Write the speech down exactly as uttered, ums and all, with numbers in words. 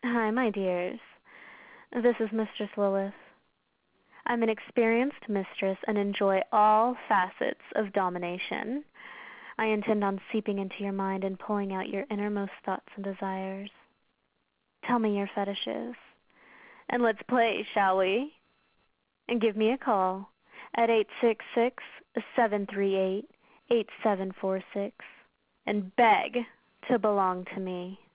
Hi, my dears. This is Mistress Lilith. I'm an experienced mistress and enjoy all facets of domination. I intend on seeping into your mind and pulling out your innermost thoughts and desires. Tell me your fetishes. And let's play, shall we? And give me a call at eight six six, seven three eight, eight seven four six and beg to belong to me.